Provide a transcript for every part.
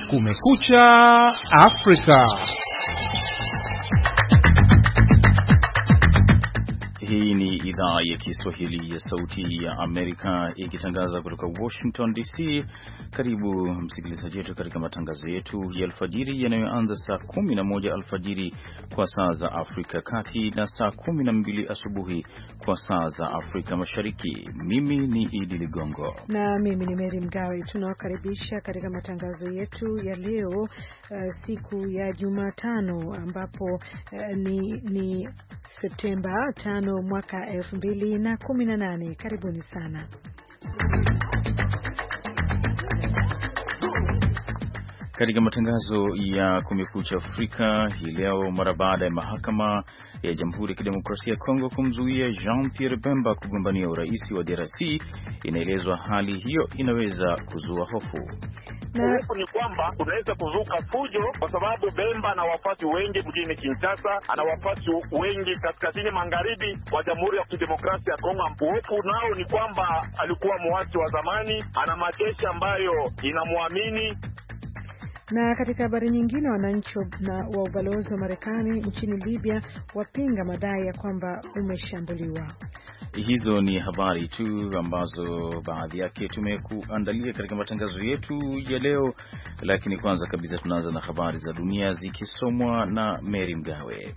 Kumekucha Afrika. Hii ni idhaa ya Kiswahili ya Sauti ya Amerika ikitangaza kutoka Washington DC. Karibu msikilizaji wetu katika matangazo yetu ya alfajiri yanayoanza saa 11 alfajiri kwa saa za Afrika Kati na saa 12 asubuhi kwa saa za Afrika Mashariki. Mimi ni Idi Ligongo na mimi ni Mary Mgawe. Tunawakaribisha katika matangazo yetu ya leo siku ya Jumatano ambapo ni Septemba 5 mwaka 2018. Karibuni sana. Katika matangazo ya Kumekucha Afrika hii leo, mara baada ya mahakama ya Jamhuri ya Kidemokrasia ya Kongo kumzuia Jean-Pierre Bemba kugombania urais wa DRC, inaelezwa hali hiyo inaweza kuzua hofu. Hofu ni kwamba unaweza kuzuka fujo kwa sababu Bemba ana wafuasi wengi mjini Kinshasa, ana wafuasi wengi kaskazini magharibi wa Jamhuri ya Kidemokrasia ya Kongo. Hofu nao ni kwamba alikuwa muasi wa zamani, ana majeshi ambayo inamwamini. Na katika habari nyingine, wananchi wa ubalozi wa Marekani nchini Libya wapinga madai ya kwamba umeshambuliwa. Hizo ni habari tu ambazo baadhi yake tumekuandalia katika matangazo yetu ya leo, lakini kwanza kabisa tunaanza na habari za dunia zikisomwa na Mary Mgawe.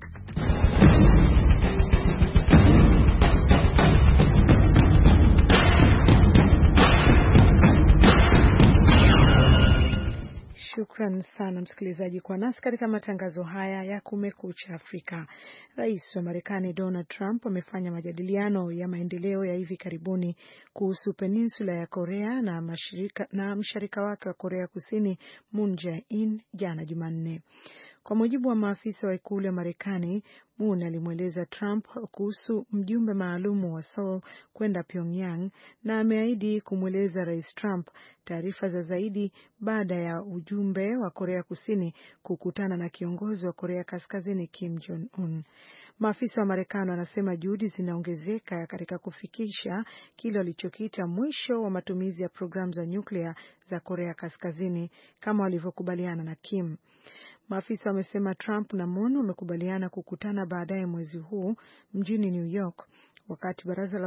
Shukran sana msikilizaji kwa nasi katika matangazo haya ya Kumekucha Afrika. Rais wa Marekani Donald Trump amefanya majadiliano ya maendeleo ya hivi karibuni kuhusu peninsula ya Korea na mshirika wake wa Korea Kusini Moon Jae-in jana Jumanne. Kwa mujibu wa maafisa wa ikulu ya Marekani, Moon alimweleza Trump kuhusu mjumbe maalumu wa Seoul kwenda Pyongyang na ameahidi kumweleza Rais Trump taarifa za zaidi baada ya ujumbe wa Korea Kusini kukutana na kiongozi wa Korea Kaskazini Kim Jong-un. Maafisa wa Marekani wanasema juhudi zinaongezeka katika kufikisha kile walichokiita mwisho wa matumizi ya programu za nyuklia za Korea Kaskazini kama walivyokubaliana na Kim. Maafisa wamesema Trump na Moon wamekubaliana kukutana baadaye mwezi huu mjini New York wakati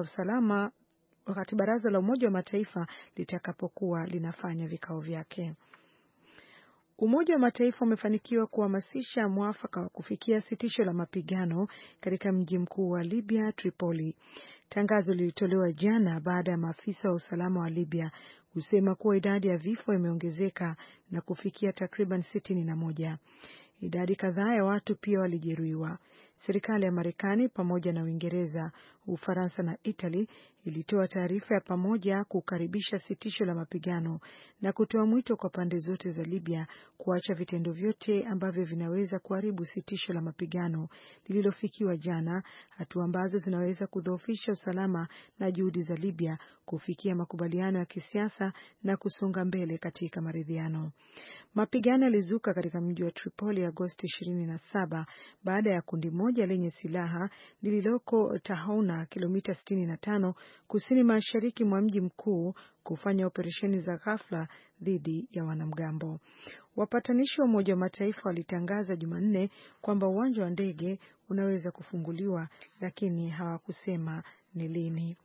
baraza la Umoja wa Mataifa litakapokuwa linafanya vikao vyake. Umoja wa Mataifa umefanikiwa kuhamasisha mwafaka wa kufikia sitisho la mapigano katika mji mkuu wa Libya, Tripoli. Tangazo lilitolewa jana baada ya maafisa wa usalama wa Libya kusema kuwa idadi ya vifo imeongezeka na kufikia takriban 61. Idadi kadhaa ya watu pia walijeruhiwa. Serikali ya Marekani pamoja na Uingereza, Ufaransa na Italy ilitoa taarifa ya pamoja kukaribisha sitisho la mapigano na kutoa mwito kwa pande zote za Libya kuacha vitendo vyote ambavyo vinaweza kuharibu sitisho la mapigano lililofikiwa jana, hatua ambazo zinaweza kudhoofisha usalama na juhudi za Libya kufikia makubaliano ya kisiasa na kusonga mbele katika maridhiano. Mapigano yalizuka katika mji wa Tripoli Agosti 27 baada ya kundi moja lenye silaha lililoko Tahouna, kilomita 65 kusini mashariki mwa mji mkuu, kufanya operesheni za ghafla dhidi ya wanamgambo. Wapatanishi wa Umoja wa Mataifa walitangaza Jumanne kwamba uwanja wa ndege unaweza kufunguliwa, lakini hawakusema ni lini.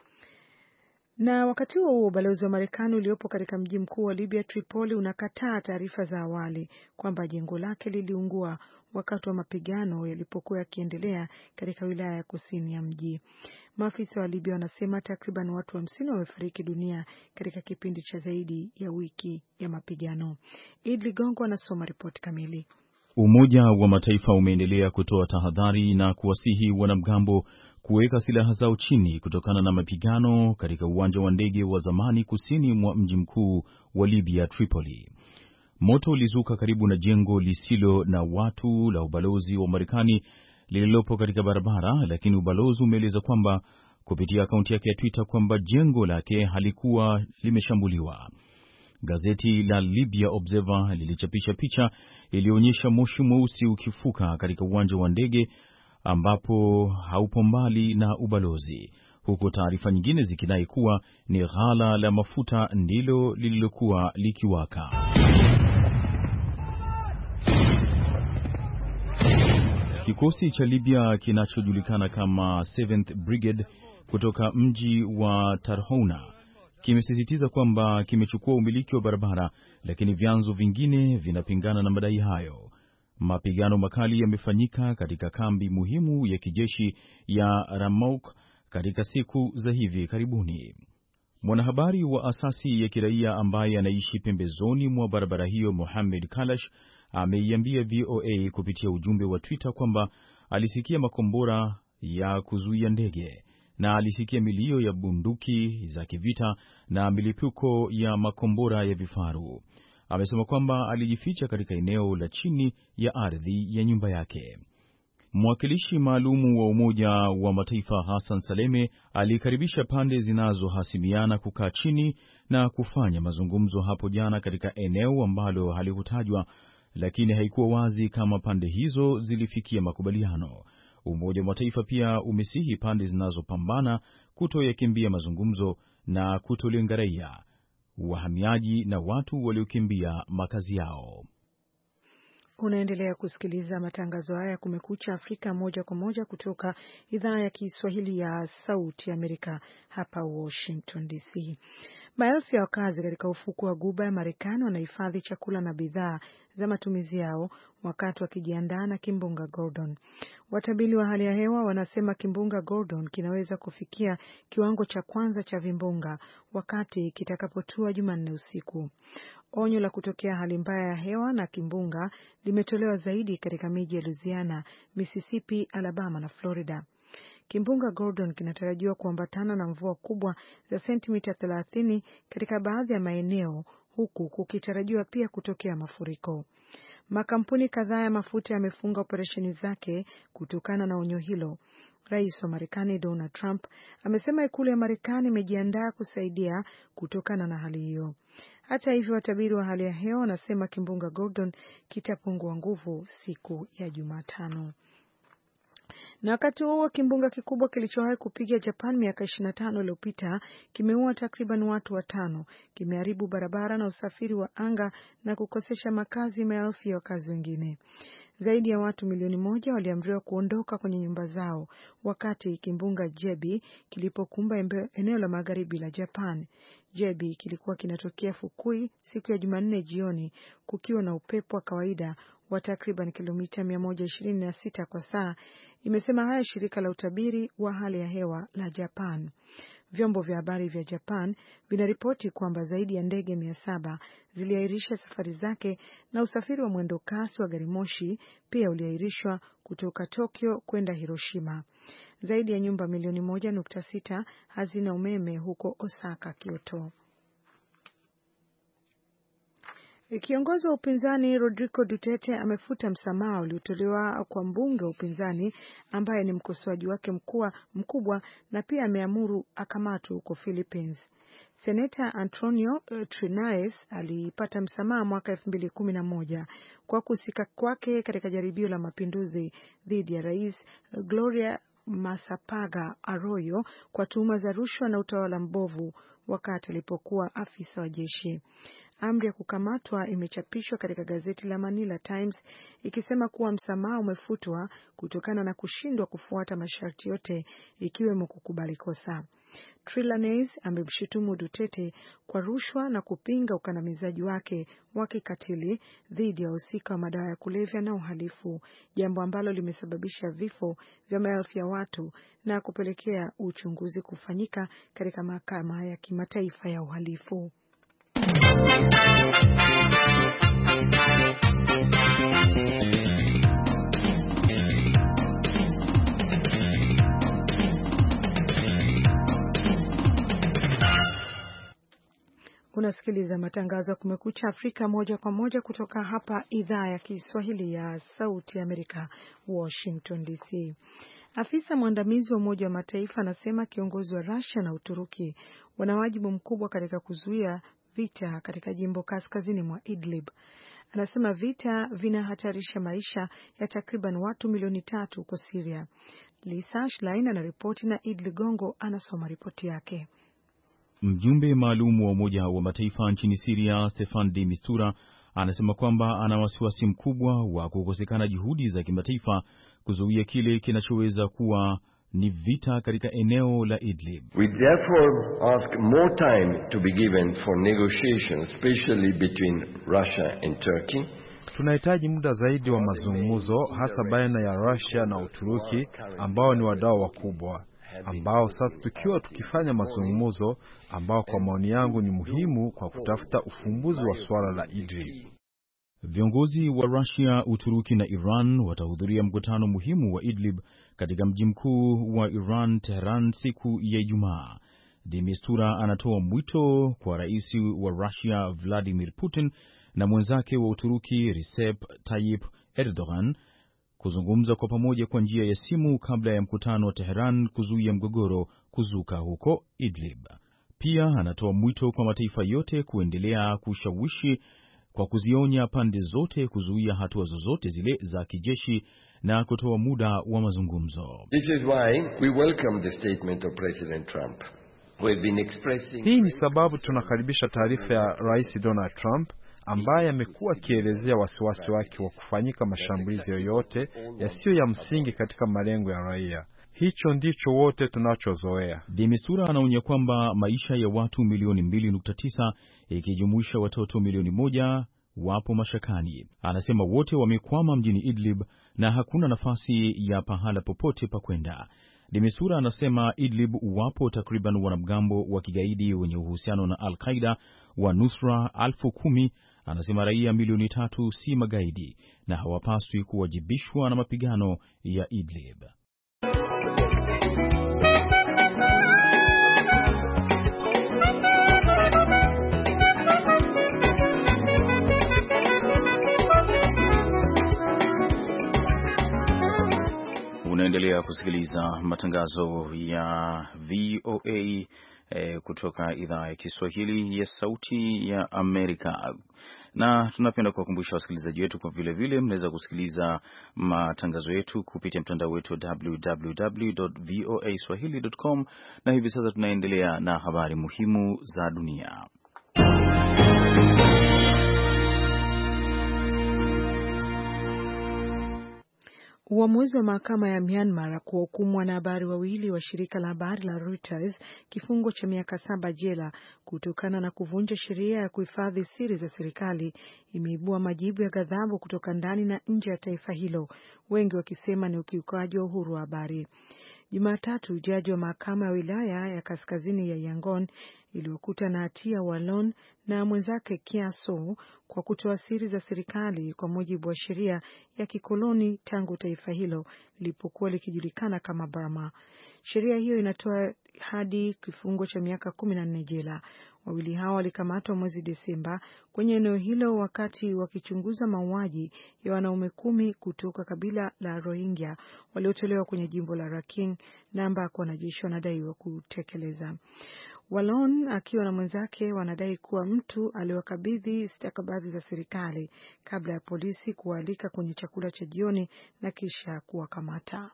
Na wakati huo ubalozi wa Marekani uliopo katika mji mkuu wa Libya Tripoli unakataa taarifa za awali kwamba jengo lake liliungua wakati wa mapigano yalipokuwa yakiendelea katika wilaya ya kusini ya mji. Maafisa wa Libya wanasema takriban watu 50 wamefariki dunia katika kipindi cha zaidi ya wiki ya mapigano. Idli Gongo anasoma ripoti kamili. Umoja wa Mataifa umeendelea kutoa tahadhari na kuwasihi wanamgambo kuweka silaha zao chini kutokana na mapigano katika uwanja wa ndege wa zamani kusini mwa mji mkuu wa Libya Tripoli. Moto ulizuka karibu na jengo lisilo na watu la ubalozi wa Marekani lililopo katika barabara, lakini ubalozi umeeleza kwamba kupitia akaunti yake ya Twitter kwamba jengo lake halikuwa limeshambuliwa. Gazeti la Libya Observer lilichapisha picha iliyoonyesha moshi mweusi ukifuka katika uwanja wa ndege ambapo haupo mbali na ubalozi, huku taarifa nyingine zikidai kuwa ni ghala la mafuta ndilo lililokuwa likiwaka. Kikosi cha Libya kinachojulikana kama 7th Brigade kutoka mji wa Tarhouna kimesisitiza kwamba kimechukua umiliki wa barabara, lakini vyanzo vingine vinapingana na madai hayo. Mapigano makali yamefanyika katika kambi muhimu ya kijeshi ya Ramouk katika siku za hivi karibuni. Mwanahabari wa asasi ya kiraia ambaye anaishi pembezoni mwa barabara hiyo, Mohamed Kalash, ameiambia VOA kupitia ujumbe wa Twitter kwamba alisikia makombora ya kuzuia ndege na alisikia milio ya bunduki za kivita na milipuko ya makombora ya vifaru. Amesema kwamba alijificha katika eneo la chini ya ardhi ya nyumba yake. Mwakilishi maalumu wa Umoja wa Mataifa Hassan Saleme alikaribisha pande zinazohasimiana kukaa chini na kufanya mazungumzo hapo jana katika eneo ambalo halikutajwa, lakini haikuwa wazi kama pande hizo zilifikia makubaliano. Umoja wa Mataifa pia umesihi pande zinazopambana kutoyakimbia mazungumzo na kutolenga raia, wahamiaji na watu waliokimbia makazi yao. Unaendelea kusikiliza matangazo haya Kumekucha Afrika moja kwa moja kutoka idhaa ya Kiswahili ya Sauti Amerika hapa Washington DC. Maelfu ya wakazi katika ufukwe wa Ghuba ya Marekani wanahifadhi chakula na bidhaa za matumizi yao wakati wakijiandaa na kimbunga Gordon. Watabiri wa hali ya hewa wanasema kimbunga Gordon kinaweza kufikia kiwango cha kwanza cha vimbunga wakati kitakapotua Jumanne usiku. Onyo la kutokea hali mbaya ya hewa na kimbunga limetolewa zaidi katika miji ya Louisiana, Mississippi, Alabama na Florida. Kimbunga Gordon kinatarajiwa kuambatana na mvua kubwa za sentimita 30 katika baadhi ya maeneo, huku kukitarajiwa pia kutokea mafuriko. Makampuni kadhaa ya mafuta yamefunga operesheni zake kutokana na onyo hilo. Rais wa Marekani Donald Trump amesema ikulu ya Marekani imejiandaa kusaidia kutokana na hali hiyo. Hata hivyo, watabiri wa hali ya hewa wanasema kimbunga Gordon kitapungua nguvu siku ya Jumatano. Na wakati huo kimbunga kikubwa kilichowahi kupiga Japan miaka 25 iliyopita kimeua takriban watu 5, kimeharibu barabara na usafiri wa anga na kukosesha makazi maelfu ya wakazi wengine. Zaidi ya watu milioni 1 waliamriwa kuondoka kwenye nyumba zao wakati kimbunga Jebi kilipokumba eneo la magharibi la Japan. Jebi kilikuwa kinatokea Fukui siku ya Jumanne jioni kukiwa na upepo wa kawaida wa takriban kilomita 126 kwa saa, imesema haya shirika la utabiri wa hali ya hewa la Japan. Vyombo vya habari vya Japan vinaripoti kwamba zaidi ya ndege 700 ziliahirisha safari zake na usafiri wa mwendo kasi wa gari moshi pia uliahirishwa kutoka Tokyo kwenda Hiroshima. Zaidi ya nyumba milioni 1.6 hazina umeme huko Osaka, Kyoto. Kiongozi wa upinzani Rodrigo Duterte amefuta msamaha uliotolewa kwa mbunge wa upinzani ambaye ni mkosoaji wake mkubwa na pia ameamuru akamatwe huko Philippines. Seneta Antonio Trinaes alipata msamaha mwaka 2011 kwa kuhusika kwake katika jaribio la mapinduzi dhidi ya Rais Gloria Macapagal Arroyo kwa tuhuma za rushwa na utawala mbovu wakati alipokuwa afisa wa jeshi. Amri ya kukamatwa imechapishwa katika gazeti la Manila Times ikisema kuwa msamaha umefutwa kutokana na kushindwa kufuata masharti yote ikiwemo kukubali kosa. Trillanes amemshutumu Duterte kwa rushwa na kupinga ukandamizaji wake wa kikatili dhidi ya wahusika wa madawa ya kulevya na uhalifu, jambo ambalo limesababisha vifo vya maelfu ya watu na kupelekea uchunguzi kufanyika katika mahakama ya kimataifa ya uhalifu. Unasikiliza matangazo ya Kumekucha Afrika moja kwa moja kutoka hapa idhaa ya Kiswahili ya Sauti Amerika, Washington DC. Afisa mwandamizi wa Umoja wa Mataifa anasema kiongozi wa Russia na Uturuki wana wajibu mkubwa katika kuzuia vita katika jimbo kaskazini mwa Idlib. Anasema vita vinahatarisha maisha ya takriban watu milioni 3 huko Syria. Lisa Schlein anaripoti na Id Ligongo anasoma ripoti yake. Mjumbe maalum wa Umoja wa Mataifa nchini Syria, Stefan de Mistura, anasema kwamba ana wasiwasi mkubwa wa kukosekana juhudi za kimataifa kuzuia kile kinachoweza kuwa ni vita katika eneo la Idlib. We therefore ask more time to be given for negotiations, especially between Russia and Turkey. Tunahitaji muda zaidi wa mazungumzo, hasa baina ya Russia na Uturuki ambao ni wadau wakubwa, ambao sasa tukifanya mazungumzo ambao kwa maoni yangu ni muhimu kwa kutafuta ufumbuzi wa swala la Idlib. Viongozi wa Russia, Uturuki na Iran watahudhuria mkutano muhimu wa Idlib katika mji mkuu wa Iran, Tehran, siku ya Ijumaa. De Mistura anatoa mwito kwa rais wa Russia Vladimir Putin na mwenzake wa Uturuki Recep Tayyip Erdogan kuzungumza kwa pamoja kwa njia ya simu kabla ya mkutano wa Tehran kuzuia mgogoro kuzuka huko Idlib. Pia anatoa mwito kwa mataifa yote kuendelea kushawishi kwa kuzionya pande zote kuzuia hatua zozote zile za kijeshi na kutoa muda wa mazungumzo. This is why we welcome the statement of President Trump. Hii ni sababu tunakaribisha taarifa ya Rais Donald Trump ambaye amekuwa akielezea wasiwasi wake wa kufanyika mashambulizi yoyote yasiyo ya msingi katika malengo ya raia. Hicho ndicho wote tunachozoea. De Mistura anaonya kwamba maisha ya watu milioni 2.9 ikijumuisha watoto milioni 1 wapo mashakani. Anasema wote wamekwama mjini Idlib na hakuna nafasi ya pahala popote pa kwenda. De Mistura anasema Idlib wapo takriban wanamgambo wa kigaidi wenye uhusiano na Al-Qaeda wa Nusra 10,000. Anasema raia milioni 3 si magaidi na hawapaswi kuwajibishwa na mapigano ya Idlib. Unaendelea kusikiliza matangazo ya VOA kutoka idhaa ya Kiswahili ya Sauti ya Amerika. Na tunapenda kuwakumbusha wasikilizaji wetu kwa vile mnaweza kusikiliza matangazo yetu kupitia mtandao wetu www.voaswahili.com, na hivi sasa tunaendelea na habari muhimu za dunia. Uamuzi wa mahakama ya Myanmar kuwahukumu wanahabari wawili wa shirika la habari la Reuters kifungo cha miaka 7 jela kutokana na kuvunja sheria ya kuhifadhi siri za serikali imeibua majibu ya ghadhabu kutoka ndani na nje ya taifa hilo, wengi wakisema ni ukiukaji wa uhuru wa habari. Jumatatu, jaji wa mahakama ya wilaya ya kaskazini ya Yangon iliyokuta na hatia Walon na mwenzake Kya Soe kwa kutoa siri za serikali kwa mujibu wa sheria ya kikoloni tangu taifa hilo lilipokuwa likijulikana kama Burma. Sheria hiyo inatoa hadi kifungo cha miaka 14 jela. Wawili hao walikamatwa mwezi Desemba kwenye eneo hilo wakati wakichunguza mauaji ya wanaume 10 kutoka kabila la Rohingya waliotolewa kwenye jimbo la Rakhine na ambako wanajeshi wanadaiwa kutekeleza. Walon akiwa na mwenzake wanadai kuwa mtu aliwakabidhi stakabadhi za serikali kabla ya polisi kuwaalika kwenye chakula cha jioni na kisha kuwakamata.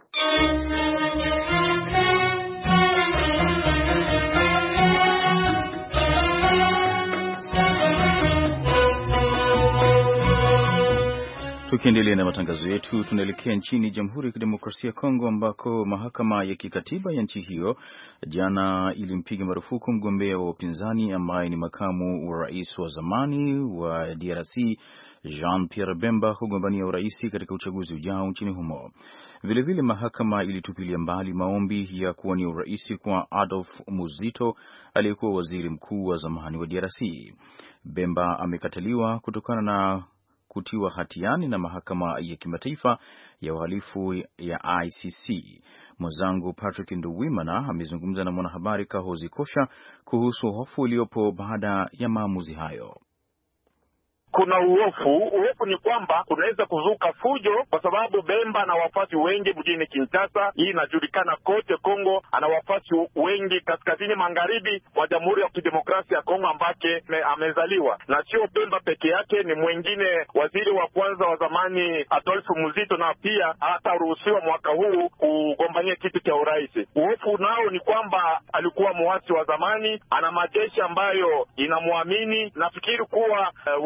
Tukiendelea na matangazo yetu, tunaelekea nchini Jamhuri ya Kidemokrasia ya Kongo ambako mahakama ya kikatiba ya nchi hiyo jana ilimpiga marufuku mgombea wa upinzani ambaye ni makamu wa rais wa zamani wa DRC Jean-Pierre Bemba kugombania urais katika uchaguzi ujao nchini humo. Vilevile mahakama ilitupilia mbali maombi ya kuwania urais kwa Adolf Muzito aliyekuwa waziri mkuu wa zamani wa DRC. Bemba amekataliwa kutokana na kutiwa hatiani na mahakama ya kimataifa ya uhalifu ya ICC. Mwenzangu Patrick Nduwimana amezungumza na mwanahabari Kahozi Kosha kuhusu hofu iliyopo baada ya maamuzi hayo. Kuna uofu ni kwamba kunaweza kuzuka fujo kwa sababu Bemba ana wafuasi wengi mjini Kinshasa. Hii inajulikana kote Kongo. Ana wafuasi wengi kaskazini magharibi mwa Jamhuri ya Kidemokrasia ya Kongo ambake amezaliwa. Na sio Bemba peke yake, ni mwingine waziri wa kwanza wa zamani Adolphe Muzito, na pia hataruhusiwa mwaka huu kugombania kiti cha urais. Uofu nao ni kwamba alikuwa muasi wa zamani, ana majeshi ambayo inamwamini. Nafikiri kuwa wenda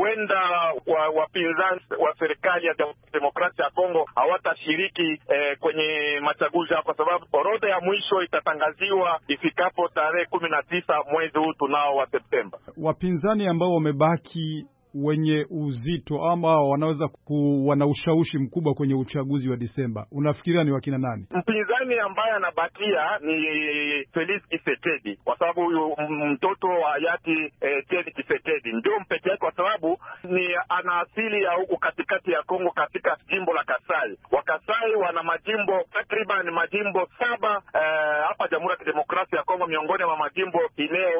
wapinzani wa serikali ya Demokrasia ya Kongo hawatashiriki kwenye machaguzi, kwa sababu orodha ya mwisho itatangaziwa ifikapo tarehe 19 mwezi huu tunao wa Septemba. Wapinzani ambao wamebaki wenye uzito ama wanaweza wana ushawishi mkubwa kwenye uchaguzi wa Disemba, unafikiria ni wakina nani? Mpinzani ambaye anabakia ni Felix Tshisekedi, kwa sababu huyu mtoto wa hayati Etienne Tshisekedi ndio mpeke yake, kwa sababu ana asili ya huku katikati ya Kongo, katika jimbo la Kasai. Wakasai wana majimbo takriban majimbo 7 hapa Jamhuri ya Kidemokrasia ya Kongo, miongoni mwa majimbo ileo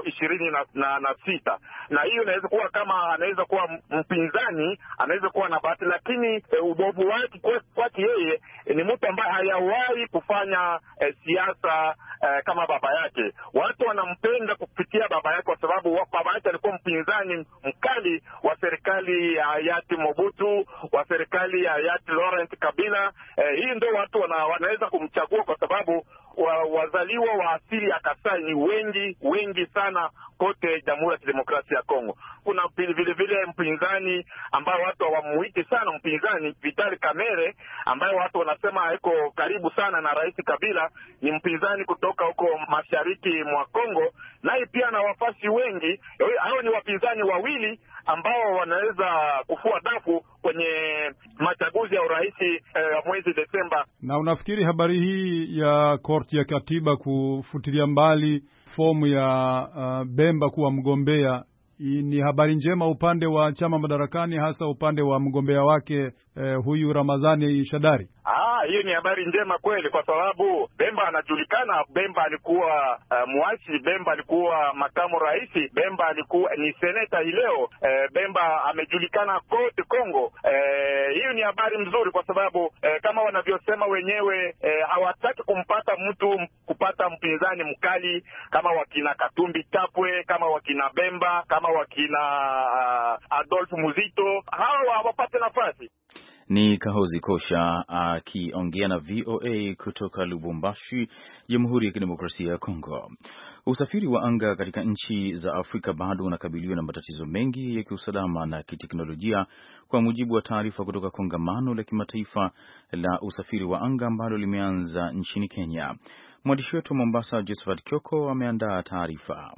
26, na hiyo inaweza kuwa kama anaweza kuwa mpinzani, anaweza kuwa na bahati, lakini ubovu wake kwake yeye ni mtu ambaye hayawahi kufanya siasa kama baba yake. Watu wanampenda kupitia baba yake, kwa sababu baba yake alikuwa mpinzani mkali wa serikali ya hayati Mobutu, wa serikali ya hayati Laurent Kabila. Hii ndio watu wanaweza kumchagua, kwa sababu wazaliwa wa asili ya Kasai ni wengi sana kote Jamhuri ya Kidemokrasia ya Kongo. Kuna vile mpinzani ambao watu hawamuiti sana mpinzani, Vital Kamerhe, ambaye watu wanasema haiko karibu sana na Rais Kabila, ni mpinzani kutoka huko mashariki mwa Kongo, naye pia na wafasi wengi. Hao ni wapinzani wawili ambao wanaweza kufua dafu kwenye machaguzi ya urais mwezi Desemba. Na unafikiri habari hii ya korti ya katiba kufutilia mbali fomu ya Bemba kuwa mgombea ni habari njema upande wa chama madarakani, hasa upande wa mgombea wake huyu Ramazani Shadari? Hiyo ni habari njema kweli, kwa sababu Bemba anajulikana. Bemba alikuwa muasi, Bemba alikuwa makamu rais, Bemba alikuwa ni seneta hii leo. Bemba amejulikana kote Kongo. Hiyo ni habari mzuri, kwa sababu kama wanavyosema wenyewe, hawataki kupata mpinzani mkali kama wakina Katumbi Chapwe, kama wakina Bemba, kama wakina Adolf Muzito. Hawa hawapate nafasi. Ni Kahozi Kosha akiongea na VOA kutoka Lubumbashi, Jamhuri ya Kidemokrasia ya Kongo. Usafiri wa anga katika nchi za Afrika bado unakabiliwa na matatizo mengi ya kiusalama na kiteknolojia, kwa mujibu wa taarifa kutoka kongamano la kimataifa la usafiri wa anga ambalo limeanza nchini Kenya. Mwandishi wetu wa Mombasa, Josephat Kioko, ameandaa taarifa.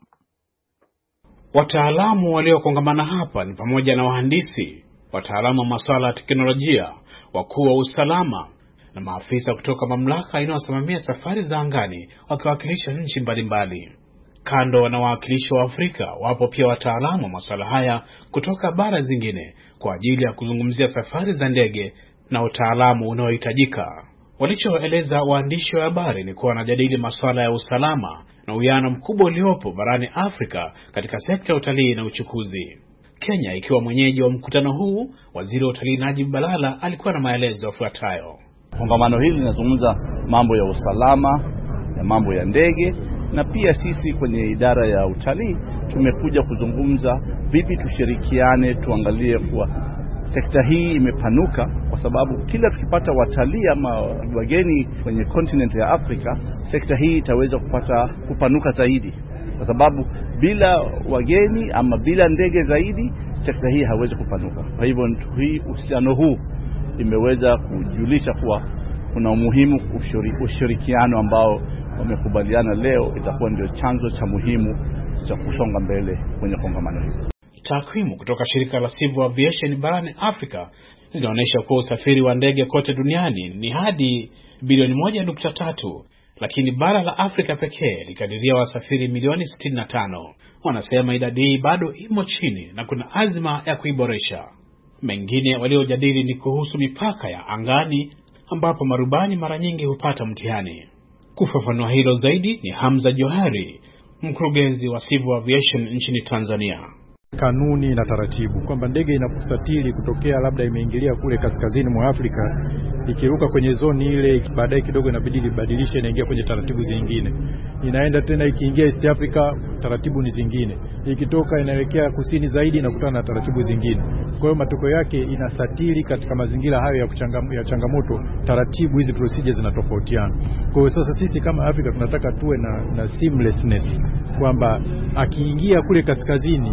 Wataalamu waliokongamana hapa ni pamoja na wahandisi, wataalamu wa masuala ya teknolojia, wakuu wa usalama na maafisa kutoka mamlaka inayosimamia safari za angani, wakiwakilisha nchi mbalimbali. Kando na wawakilishi wa Afrika, wapo pia wataalamu wa masuala haya kutoka bara zingine kwa ajili ya kuzungumzia safari za ndege na utaalamu unaohitajika. Walichoeleza waandishi wa habari ni kuwa wanajadili masuala ya usalama na uwiano mkubwa uliopo barani Afrika katika sekta ya utalii na uchukuzi. Kenya ikiwa mwenyeji wa mkutano huu, waziri wa utalii Najib Balala alikuwa na maelezo yafuatayo. Kongamano hili linazungumza mambo ya usalama na mambo ya ndege, na pia sisi kwenye idara ya utalii tumekuja kuzungumza vipi tushirikiane, tuangalie kuwa sekta hii imepanuka, kwa sababu kila tukipata watalii ama wageni kwenye continent ya Afrika, sekta hii itaweza kupanuka zaidi, kwa sababu bila wageni ama bila ndege zaidi, sekta hii haiwezi kupanuka. Kwa hivyo hii uhusiano huu imeweza kujulisha kuwa kuna umuhimu ushirikiano ambao wamekubaliana leo itakuwa ndio chanzo cha muhimu cha kusonga mbele kwenye kongamano hili. Takwimu kutoka shirika la Civil Aviation barani Afrika zinaonyesha kuwa usafiri wa ndege kote duniani ni hadi bilioni 1.3, lakini bara la Afrika pekee likadiria wasafiri milioni 65. Wanasema idadi hii bado imo chini na kuna azma ya kuiboresha. Mengine waliojadili ni kuhusu mipaka ya angani, ambapo marubani mara nyingi hupata mtihani. Kufafanua hilo zaidi ni Hamza Johari, mkurugenzi wa Civil Aviation nchini Tanzania. Kanuni na taratibu kwamba ndege inaposafiri kutokea labda imeingilia kule kaskazini mwa Afrika, ikiruka kwenye zoni ile, baadaye kidogo inabidi ibadilishe, inaingia kwenye taratibu zingine, inaenda tena ikiingia East Africa, taratibu ni zingine, ikitoka inaelekea kusini zaidi inakutana na taratibu zingine. Kwa hiyo matokeo yake inasatiri katika mazingira hayo ya changamoto, taratibu hizi procedures zinatofautiana. Kwa hiyo sasa sisi kama Afrika tunataka tuwe na seamlessness, kwamba akiingia kule kaskazini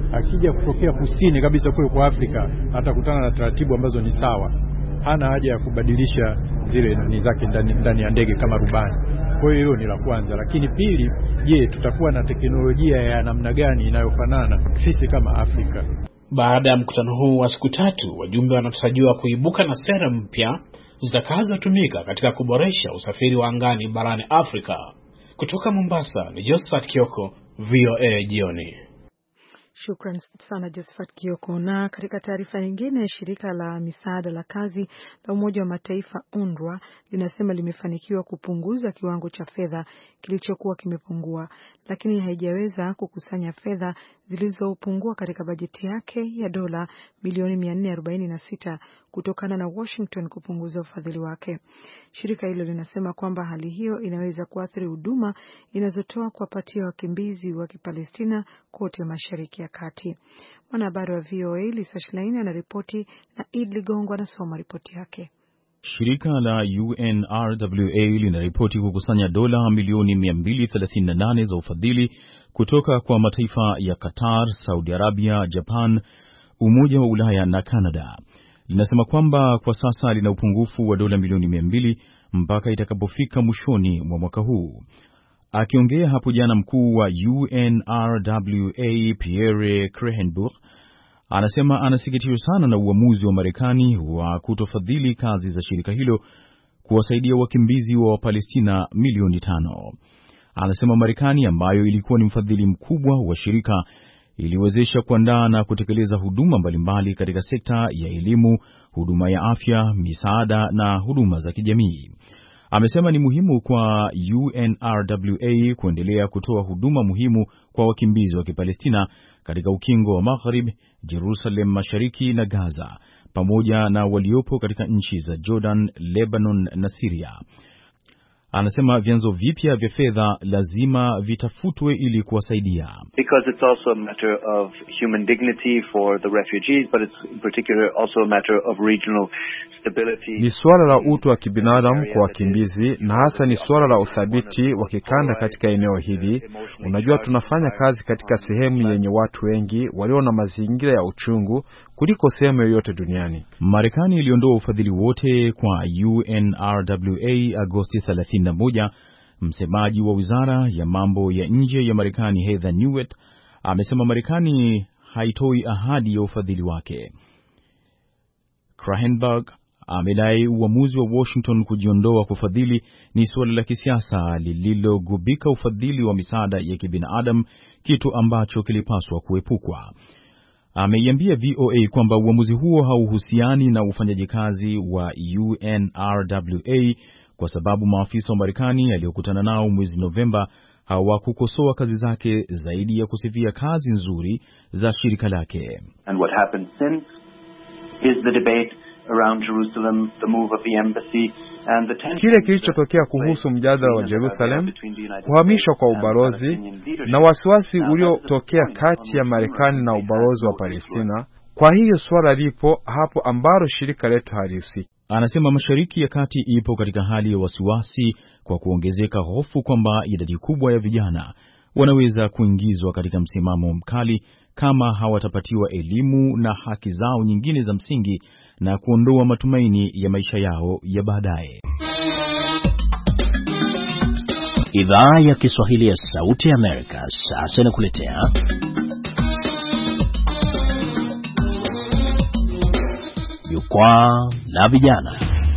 Akija kutokea kusini kabisa kule kwa Afrika atakutana na taratibu ambazo ni sawa. Hana haja ya kubadilisha zile nani zake ndani ya ndege kama rubani. Kwa hiyo ni la kwanza. Lakini pili, je, tutakuwa na teknolojia ya namna gani inayofanana sisi kama Afrika? Baada ya mkutano huu wa siku 3, wajumbe wanatarajiwa kuibuka na sera mpya zitakazotumika katika kuboresha usafiri wa angani barani Afrika. Kutoka Mombasa ni Josephat Kioko, VOA Jioni. Shukran sana Josephat Kioko. Na katika taarifa nyingine, shirika la misaada la kazi la Umoja wa Mataifa UNRWA linasema limefanikiwa kupunguza kiwango cha fedha kilichokuwa kimepungua, lakini haijaweza kukusanya fedha zilizopungua katika bajeti yake ya dola milioni 446 kutokana na Washington kupunguza ufadhili wake. Shirika hilo linasema kwamba hali hiyo inaweza kuathiri huduma inazotoa kuwapatia wakimbizi wa Kipalestina kote Mashariki ya Kati. Mwanahabari wa VOA Lisa Schlein anaripoti na Id Ligongo anasoma ripoti yake. Shirika la UNRWA linaripoti kukusanya dola milioni 238 za ufadhili kutoka kwa mataifa ya Qatar, Saudi Arabia, Japan, Umoja wa Ulaya na Canada. Linasema kwamba kwa sasa lina upungufu wa dola milioni 200 mpaka itakapofika mwishoni mwa mwaka huu. Akiongea hapo jana, mkuu wa UNRWA Pierre Krehenburg anasema anasikitishwa sana na uamuzi wa Marekani wa kutofadhili kazi za shirika hilo kuwasaidia wakimbizi wa Palestina milioni 5. Anasema Marekani, ambayo ilikuwa ni mfadhili mkubwa wa shirika, iliwezesha kuandaa na kutekeleza huduma mbalimbali katika sekta ya elimu, huduma ya afya, misaada na huduma za kijamii. Amesema ni muhimu kwa UNRWA kuendelea kutoa huduma muhimu kwa wakimbizi wa Kipalestina katika ukingo wa Maghrib, Jerusalem Mashariki na Gaza, pamoja na waliopo katika nchi za Jordan, Lebanon na Syria. Anasema vyanzo vipya vya fedha lazima vitafutwe ili kuwasaidia. Because it's also a matter of human dignity for the refugees, but it's in particular also a matter of regional stability. Ni suala la utu wa kibinadamu kwa wakimbizi, na hasa ni suala la uthabiti wa kikanda katika eneo hili. Unajua, tunafanya kazi katika sehemu yenye watu wengi walio na mazingira ya uchungu kuliko sehemu yoyote duniani. Marekani iliondoa ufadhili wote kwa UNRWA Agosti 31. Msemaji wa Wizara ya Mambo ya Nje ya Marekani Heather Nauert amesema Marekani haitoi ahadi ya ufadhili wake. Krehenburg amedai uamuzi wa Washington kujiondoa kufadhili ni suala la kisiasa lililogubika ufadhili wa misaada ya kibinadamu, kitu ambacho kilipaswa kuepukwa. Ameiambia VOA kwamba uamuzi huo hauhusiani na ufanyaji kazi wa UNRWA kwa sababu maafisa wa Marekani aliyokutana nao mwezi Novemba hawakukosoa kazi zake zaidi ya kusifia kazi nzuri za shirika lake. And what happened since is the debate around Jerusalem, the move of the embassy and the tension. Kile kilichotokea kuhusu mjadala wa Jerusalem, kuhamishwa kwa ubalozi na wasiwasi uliotokea kati ya Marekani na ubalozi wa Palestina. Kwa hiyo swala lipo hapo ambalo shirika letu halihusiki. Anasema Mashariki ya Kati ipo katika hali ya wasiwasi kwa kuongezeka hofu kwamba idadi kubwa ya vijana wanaweza kuingizwa katika msimamo mkali kama hawatapatiwa elimu na haki zao nyingine za msingi na kuondoa matumaini ya maisha yao ya baadaye. Idhaa ya Kiswahili ya Sauti ya Amerika sasa inakuletea Jukwaa la Vijana.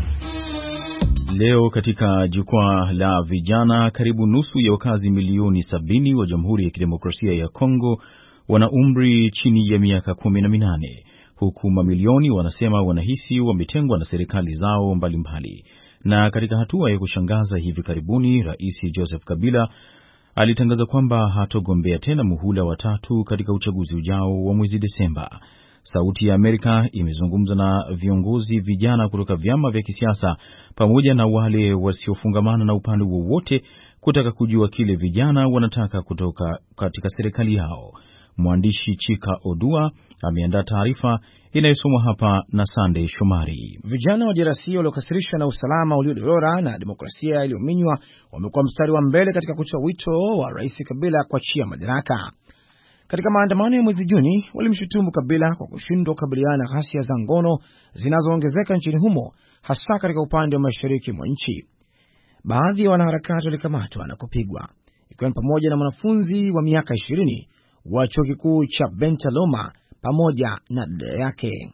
Leo katika Jukwaa la Vijana, karibu nusu ya wakazi milioni 70 wa Jamhuri ya Kidemokrasia ya Kongo wana umri chini ya miaka 18, huku mamilioni wanasema wanahisi wametengwa na serikali zao mbalimbali. Na katika hatua ya kushangaza, hivi karibuni Rais Joseph Kabila alitangaza kwamba hatogombea tena muhula wa 3 katika uchaguzi ujao wa mwezi Desemba. Sauti ya Amerika imezungumza na viongozi vijana kutoka vyama vya kisiasa pamoja na wale wasiofungamana na upande wowote kutaka kujua kile vijana wanataka kutoka katika serikali yao. Mwandishi Chika Odua ameandaa taarifa inayosomwa hapa na Sunday Shomari. Vijana wa DRC waliokasirishwa na usalama uliodorora na demokrasia iliyominywa wamekuwa mstari wa mbele katika kutoa wito wa Rais Kabila kuachia madaraka. Katika maandamano ya mwezi Juni, walimshutumu Kabila kwa kushindwa kukabiliana na ghasia za ngono zinazoongezeka nchini humo, hasa katika upande wa mashariki mwa nchi. Baadhi ya wanaharakati walikamatwa na kupigwa, ikiwa ni pamoja na mwanafunzi wa miaka 20 wa chuo kikuu cha Bentaloma pamoja na dada yake.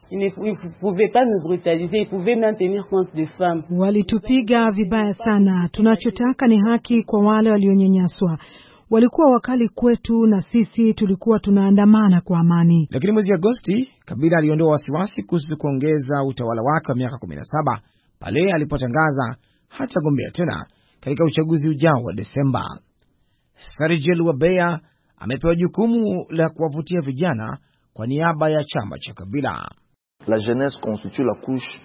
Walitupiga vibaya sana. Tunachotaka ni haki kwa wale walionyanyaswa. Walikuwa wakali kwetu na sisi tulikuwa tunaandamana kwa amani. Lakini mwezi Agosti, Kabila aliondoa wasiwasi kuhusu kuongeza utawala wake wa miaka 17 pale alipotangaza hatagombea tena katika uchaguzi ujao wa Desemba. Sergel Wabea amepewa jukumu la kuwavutia vijana kwa niaba ya chama cha Kabila. La jeunesse constitue la couche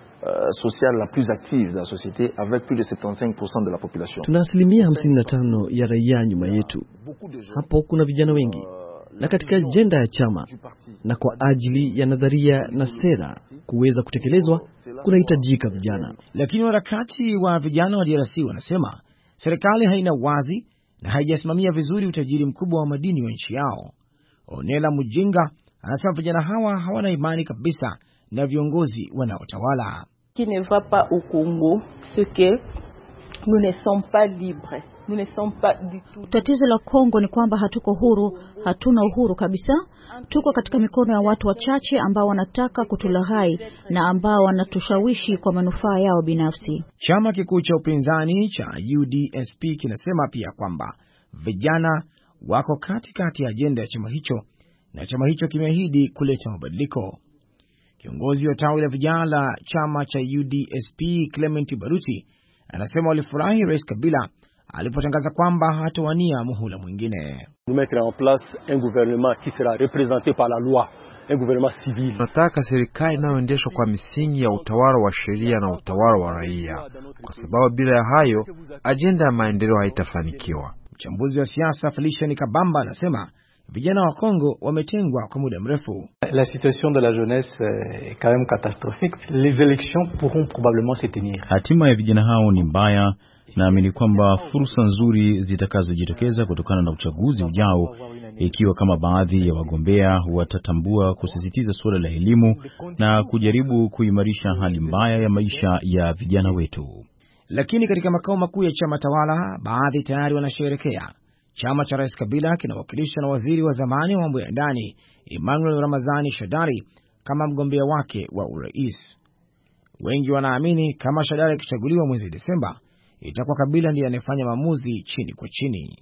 sociale la plus active de la société avec plus de 75% de la population. Tuna asilimia 55 ya raia nyuma yetu. Hapo kuna vijana wengi. Na katika ajenda ya chama na kwa ajili ya nadharia na sera kuweza kutekelezwa kunahitajika vijana. Lakini warakati wa vijana wa DRC wanasema serikali haina wazi na haijasimamia vizuri utajiri mkubwa wa madini wa nchi yao. Onela Mujinga anasema vijana hawa hawana imani kabisa na viongozi wanaotawala. Qui ne va pas au Congo, c'est que nous ne sommes pas libres. Nous ne sommes pas du tout. Tatizo la Kongo ni kwamba hatuko huru, hatuna uhuru kabisa. Tuko katika mikono ya watu wachache ambao wanataka kutulaghai na ambao wanatushawishi kwa manufaa yao binafsi. Chama kikuu cha upinzani cha UDSP kinasema pia kwamba vijana wako katikati ya ajenda ya chama hicho na chama hicho kimeahidi kuleta mabadiliko. Kiongozi wa tawi la vijana la chama cha UDSP Clement Baruti anasema walifurahi Rais Kabila alipotangaza kwamba hatawania muhula mwingine. Nous mettre en place un gouvernement qui sera représenté par la loi, un gouvernement civil. Tunataka serikali inayoendeshwa kwa misingi ya utawala wa sheria na utawala wa raia, kwa sababu bila ya hayo ajenda ya maendeleo haitafanikiwa. Mchambuzi wa siasa Felician Kabamba anasema vijana wa Kongo wametengwa kwa muda mrefu. La situation de la jeunesse est quand même catastrophique. Les élections pourront probablement se tenir. Hatima ya vijana hao ni mbaya. Naamini kwamba fursa nzuri zitakazojitokeza kutokana na uchaguzi ujao, ikiwa kama baadhi ya wagombea watatambua kusisitiza suala la elimu na kujaribu kuimarisha hali mbaya ya maisha ya vijana wetu. Lakini katika makao makuu ya chama tawala, baadhi tayari wanasherehekea. Chama cha Rais Kabila kinawakilishwa na waziri wa zamani wa mambo ya ndani Emmanuel Ramazani Shadari kama mgombea wake wa urais. Wengi wanaamini kama Shadari akichaguliwa mwezi Desemba, itakuwa Kabila ndiye anayefanya maamuzi chini kwa chini.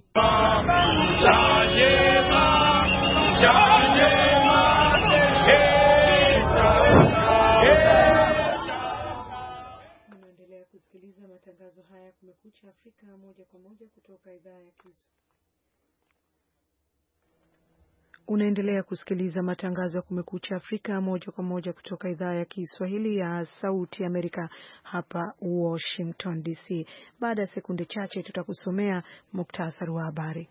Unaendelea kusikiliza matangazo haya Kumekucha Afrika moja kwa moja kutoka idhaa ya Kiswahili. Unaendelea kusikiliza matangazo ya Kumekucha Afrika moja kwa moja kutoka idhaa ya Kiswahili ya Sauti Amerika hapa Washington DC. Baada ya sekunde chache tutakusomea muktasari wa habari.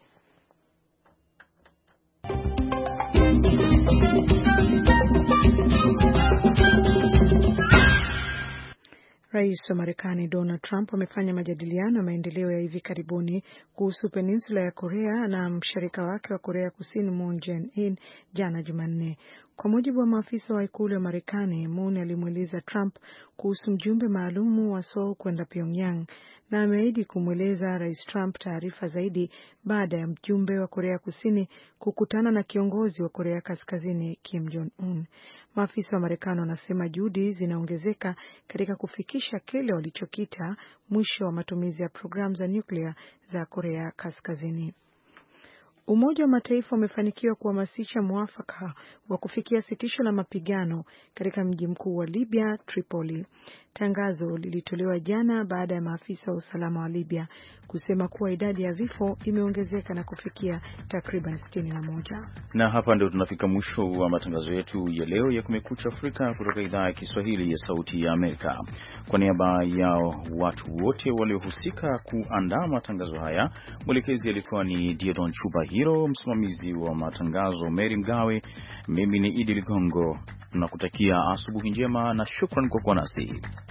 Rais wa Marekani Donald Trump amefanya majadiliano ya maendeleo ya hivi karibuni kuhusu peninsula ya Korea na mshirika wake wa Korea Kusini Moon Jae-in jana Jumanne. Kwa mujibu wa maafisa wa ikulu ya Marekani, Moon alimweleza Trump kuhusu mjumbe maalumu wa Seoul kwenda Pyongyang na ameahidi kumweleza Rais Trump taarifa zaidi baada ya mjumbe wa Korea Kusini kukutana na kiongozi wa Korea Kaskazini Kim Jong-un. Maafisa wa Marekani wanasema juhudi zinaongezeka katika kufikisha kile walichokita mwisho wa matumizi ya programu za nyuklia za Korea Kaskazini. Umoja wa Mataifa umefanikiwa kuhamasisha mwafaka wa kufikia sitisho la mapigano katika mji mkuu wa Libya, Tripoli. Tangazo lilitolewa jana baada ya maafisa wa usalama wa Libya kusema kuwa idadi ya vifo imeongezeka na kufikia takriban 61. Na hapa ndio tunafika mwisho wa matangazo yetu ya leo ya Kumekucha Afrika kutoka idhaa ya Kiswahili ya Sauti ya Amerika. Kwa niaba ya watu wote waliohusika kuandaa matangazo haya, mwelekezi alikuwa ni Diodon Chubahiro, msimamizi wa matangazo Mary Mgawe, mimi ni Idi Ligongo, nakutakia asubuhi njema na shukran kwa kuwa nasi.